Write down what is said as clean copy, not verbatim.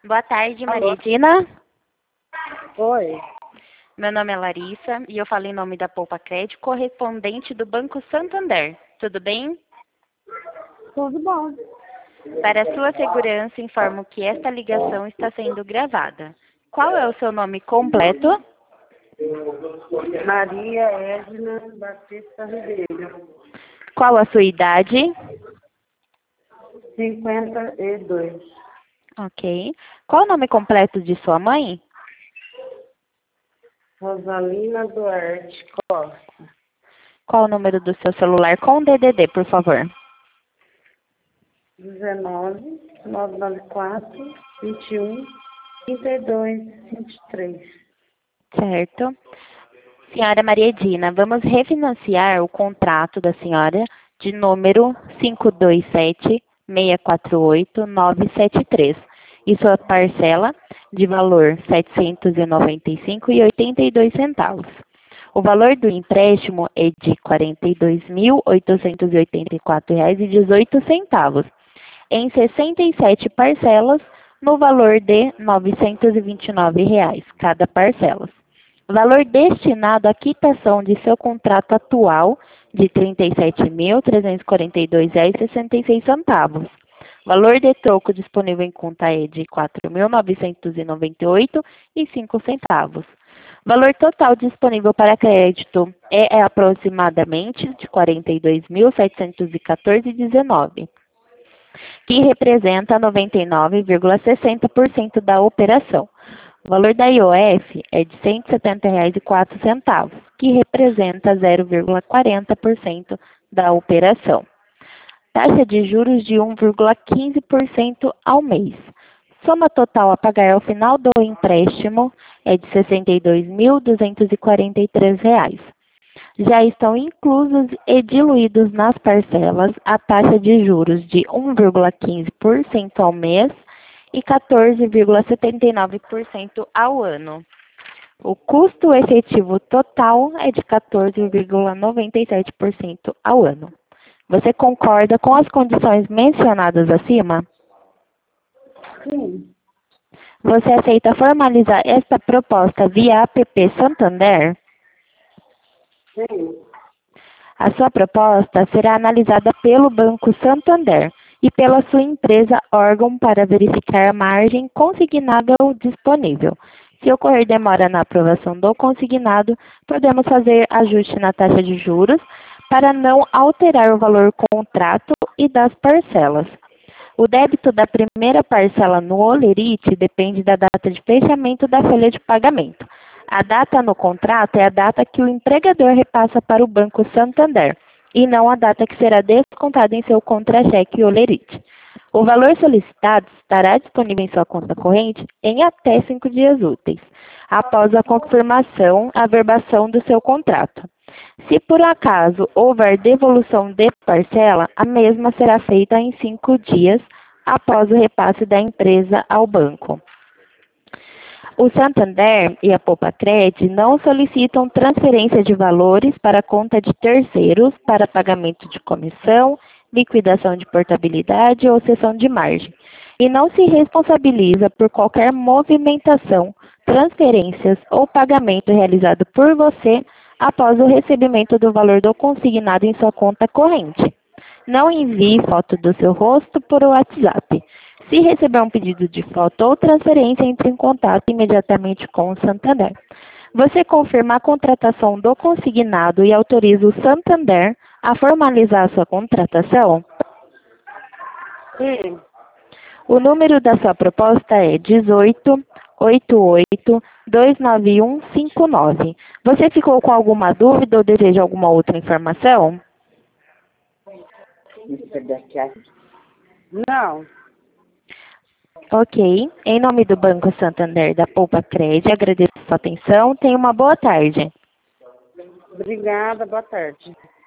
Boa tarde, Maria Alô? Edina. Oi, Meu nome é Larissa e eu falo em nome da Poupa Crédito, correspondente do Banco Santander. Tudo bem? tudo bom? Para sua segurança, informo que esta ligação está sendo gravada. Qual é o seu nome completo? Maria Edna Batista Ribeiro, Qual a sua idade? 52. Ok. Qual o nome completo de sua mãe? Rosalina Duarte Costa, Qual o número do seu celular com DDD, por favor? 19 994 21 32 23. Certo. Senhora Maria Edina, vamos refinanciar o contrato da senhora de número 527-648-973 e sua parcela de valor R$ 795,82. O valor do empréstimo é de R$ 42.884,18 em 67 parcelas no valor de R$ 929 cada parcela. Valor destinado à quitação de seu contrato atual de R$ 37.342,66. Valor de troco disponível em conta é de R$ 4.998,05. Valor total disponível para crédito é aproximadamente de R$ 42.714,19, que representa 99,60% da operação. O valor da IOF é de R$ 170,04, que representa 0,40% da operação. Taxa de juros de 1,15% ao mês. Soma total a pagar ao final do empréstimo é de R$ 62.243. Já estão inclusos e diluídos nas parcelas a taxa de juros de 1,15% ao mês e 14,79% ao ano. O custo efetivo total é de 14,97% ao ano. Você concorda com as condições mencionadas acima? Sim, Você aceita formalizar esta proposta via app Santander? sim, A sua proposta será analisada pelo Banco Santander e pela sua empresa órgão para verificar a margem consignável disponível. Se ocorrer demora na aprovação do consignado, podemos fazer ajuste na taxa de juros para não alterar o valor contrato e das parcelas. O débito da primeira parcela no Olerite depende da data de fechamento da folha de pagamento. A data no contrato é a data que o empregador repassa para o Banco Santander e não a data que será descontada em seu contra-cheque Olerite. O valor solicitado estará disponível em sua conta corrente em até 5 dias úteis, após a confirmação, averbação do seu contrato. Se por acaso houver devolução de parcela, a mesma será feita em 5 dias após o repasse da empresa ao banco. O Santander e a Poupa-Cred não solicitam transferência de valores para conta de terceiros para pagamento de comissão, liquidação de portabilidade ou cessão de margem, e não se responsabiliza por qualquer movimentação, transferências ou pagamento realizado por você após o recebimento do valor do consignado em sua conta corrente. Não envie foto do seu rosto por WhatsApp. Se receber um pedido de foto ou transferência, entre em contato imediatamente com o Santander. Você confirma a contratação do consignado e autoriza o Santander a formalizar a sua contratação? sim. O número da sua proposta é 1888-29159. Você ficou com alguma dúvida ou deseja alguma outra informação? Não, Ok. Em nome do Banco Santander da Poupa Crédito, agradeço a sua atenção. Tenha uma boa tarde. obrigada, boa tarde.